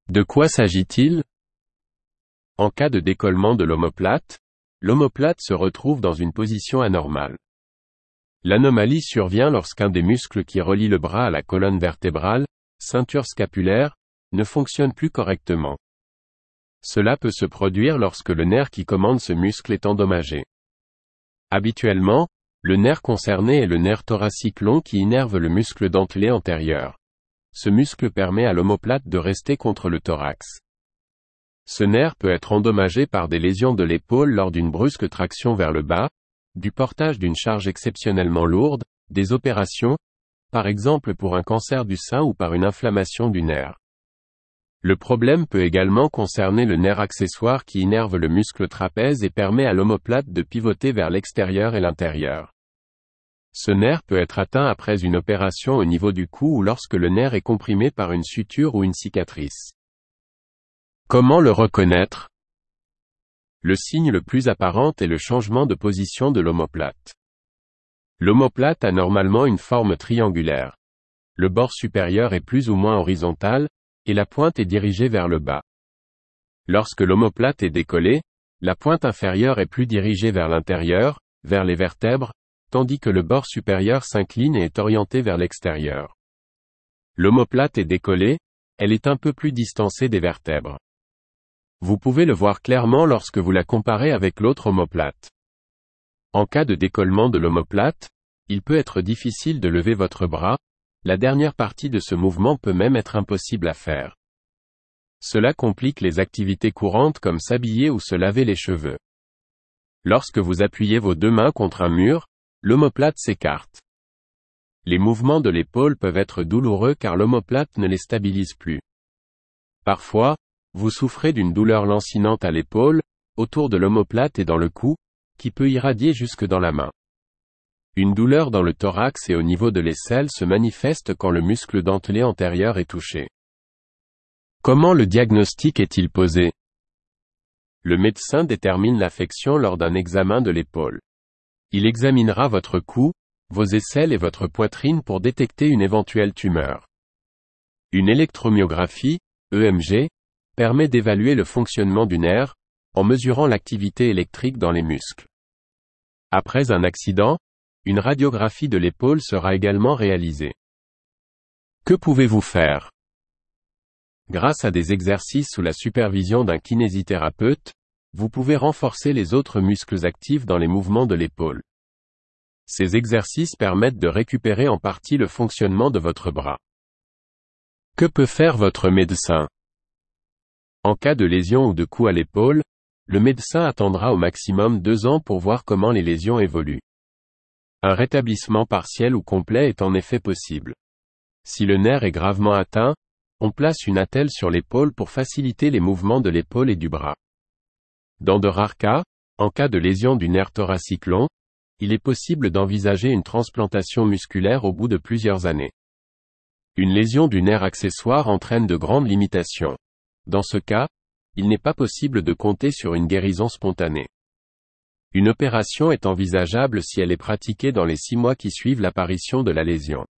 De quoi s'agit-il? En cas de décollement de l'omoplate, l'omoplate se retrouve dans une position anormale. L'anomalie survient lorsqu'un des muscles qui relie le bras à la colonne vertébrale, ceinture scapulaire, ne fonctionne plus correctement. Cela peut se produire lorsque le nerf qui commande ce muscle est endommagé. Habituellement, le nerf concerné est le nerf thoracique long qui innerve le muscle dentelé antérieur. Ce muscle permet à l'omoplate de rester contre le thorax. Ce nerf peut être endommagé par des lésions de l'épaule lors d'une brusque traction vers le bas, du portage d'une charge exceptionnellement lourde, des opérations, par exemple pour un cancer du sein ou par une inflammation du nerf. Le problème peut également concerner le nerf accessoire qui innerve le muscle trapèze et permet à l'omoplate de pivoter vers l'extérieur et l'intérieur. Ce nerf peut être atteint après une opération au niveau du cou ou lorsque le nerf est comprimé par une suture ou une cicatrice. Comment le reconnaître? Le signe le plus apparent est le changement de position de l'omoplate. L'omoplate a normalement une forme triangulaire. Le bord supérieur est plus ou moins horizontal, et la pointe est dirigée vers le bas. Lorsque l'omoplate est décollée, la pointe inférieure est plus dirigée vers l'intérieur, vers les vertèbres, tandis que le bord supérieur s'incline et est orienté vers l'extérieur. L'omoplate est décollée, elle est un peu plus distancée des vertèbres. Vous pouvez le voir clairement lorsque vous la comparez avec l'autre omoplate. En cas de décollement de l'omoplate, il peut être difficile de lever votre bras, la dernière partie de ce mouvement peut même être impossible à faire. Cela complique les activités courantes comme s'habiller ou se laver les cheveux. Lorsque vous appuyez vos deux mains contre un mur, l'omoplate s'écarte. Les mouvements de l'épaule peuvent être douloureux car l'omoplate ne les stabilise plus. Parfois, vous souffrez d'une douleur lancinante à l'épaule, autour de l'omoplate et dans le cou, qui peut irradier jusque dans la main. Une douleur dans le thorax et au niveau de l'aisselle se manifeste quand le muscle dentelé antérieur est touché. Comment le diagnostic est-il posé? Le médecin détermine l'affection lors d'un examen de l'épaule. Il examinera votre cou, vos aisselles et votre poitrine pour détecter une éventuelle tumeur. Une électromyographie, EMG, permet d'évaluer le fonctionnement du nerf, en mesurant l'activité électrique dans les muscles. Après un accident, une radiographie de l'épaule sera également réalisée. Que pouvez-vous faire? Grâce à des exercices sous la supervision d'un kinésithérapeute, vous pouvez renforcer les autres muscles actifs dans les mouvements de l'épaule. Ces exercices permettent de récupérer en partie le fonctionnement de votre bras. Que peut faire votre médecin? En cas de lésion ou de coup à l'épaule, le médecin attendra au maximum 2 ans pour voir comment les lésions évoluent. Un rétablissement partiel ou complet est en effet possible. Si le nerf est gravement atteint, on place une attelle sur l'épaule pour faciliter les mouvements de l'épaule et du bras. Dans de rares cas, en cas de lésion du nerf thoracique long, il est possible d'envisager une transplantation musculaire au bout de plusieurs années. Une lésion du nerf accessoire entraîne de grandes limitations. Dans ce cas, il n'est pas possible de compter sur une guérison spontanée. Une opération est envisageable si elle est pratiquée dans les 6 mois qui suivent l'apparition de la lésion.